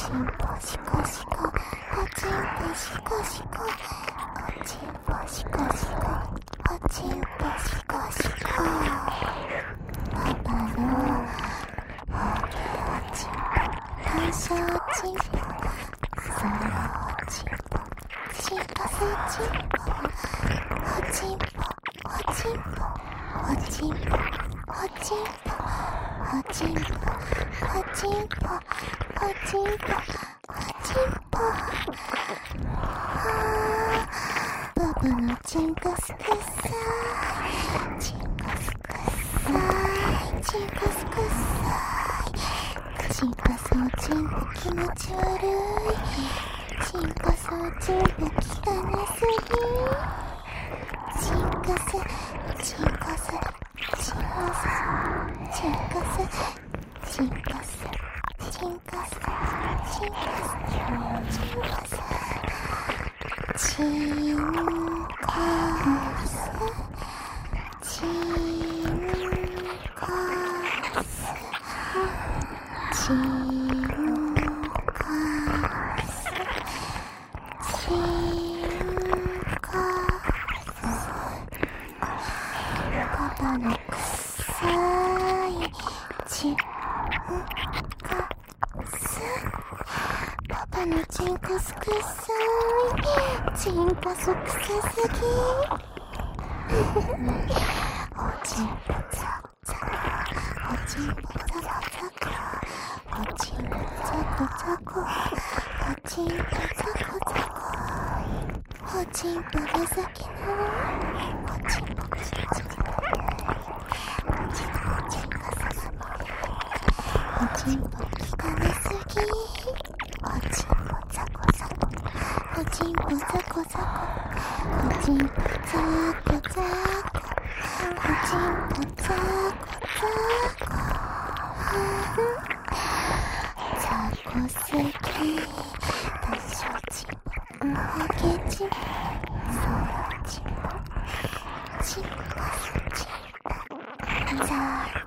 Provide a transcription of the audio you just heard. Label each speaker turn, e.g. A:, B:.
A: ちんぽしこしこ、おちんぽしこしこ、おちんぽしこしこ、おちんぽしこしこ。パパの大きいおちんぽ、感謝おちんぽ、そのおちんぽ、チンパスおちんぽ、おちんぽ、おちんぽ、おちんぽ、おちんぽ、おちんぽ、おちんぽ、おちんぽ、おちんぽ。パパのチンコスくさい、チンコスくさい、チンコスくさい。チンコスおちんぽ気持ち悪い、チンコスおちんぽ汚すぎ。チンコス、チンコス、チンコス、チンコス、チンコス、チンコス、チンコス、チンコス、チンコス、チンコス、チンコス、チンコス。パパのくさいチンコス、パパのチンコスくさい、チンコスくさすぎ。おちんぽザコザコ、おちんぽザコザコ、おちんぽザコザコ、おちんぽザコザコ、おちんぽが先のおちんぽが先のおちんぽが先のおちんぽ汚すぎ。おちんぽザコザコ、おちんぽザコザコ、おちんぽザコザコ、おちんぽザコザコ、ザコすぎ。私おちんぽおけちんぽ、そうちんぽ、チンコスチンポ、ザ